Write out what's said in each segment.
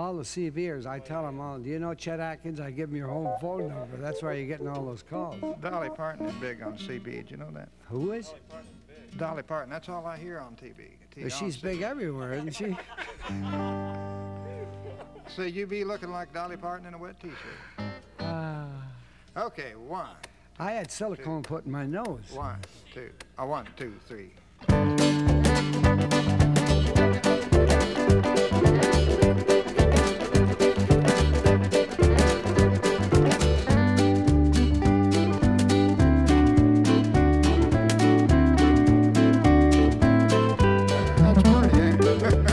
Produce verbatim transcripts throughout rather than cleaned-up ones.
All the C Vers, I tell them all, do you know Chet Atkins? I give them your home phone number. That's why you're getting all those calls. Dolly Parton is big on C B. Did you know that? Who is? Dolly Parton. That's all I hear on T V. T- Well, she's big everywhere, isn't she? So you be looking like Dolly Parton in a wet T-shirt. Uh, Okay, one, I had silicone put in my nose. one, two. Uh, one, two, three. That's pretty, ain't it?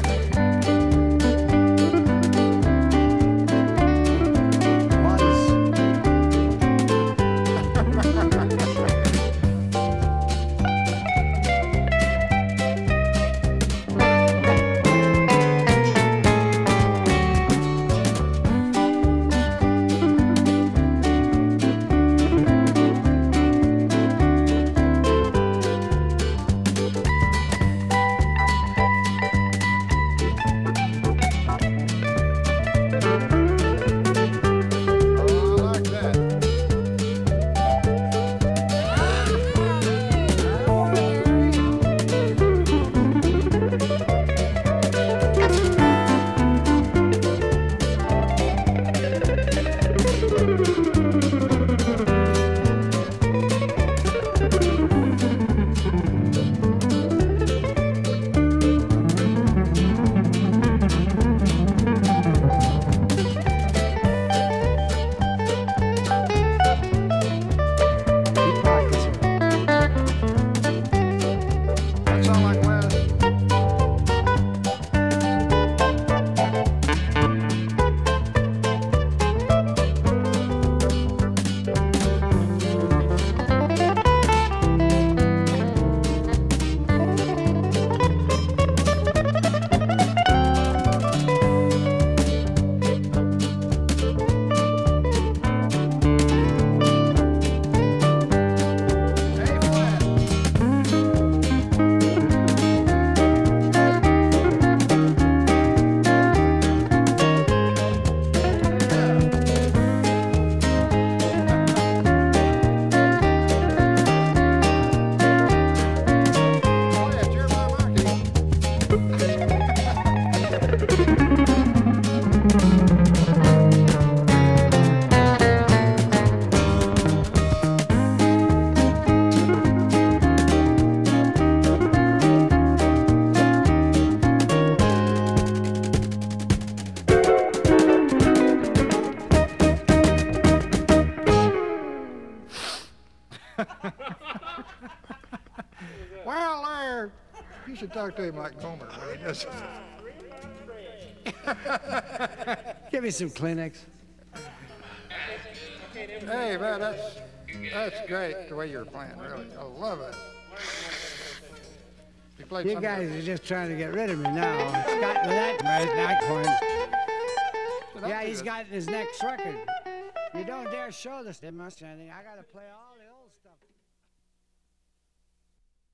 Well, there. You should talk to him like Homer when he does it. Give me some Kleenex. Hey, man, that's that's great the way you're playing. Really, I love it. You, played You some guys good- are just trying to get rid of me now. Scott Lynette made that point. Should I Yeah, do he's this? got his next record. You don't dare show this. I gotta play all.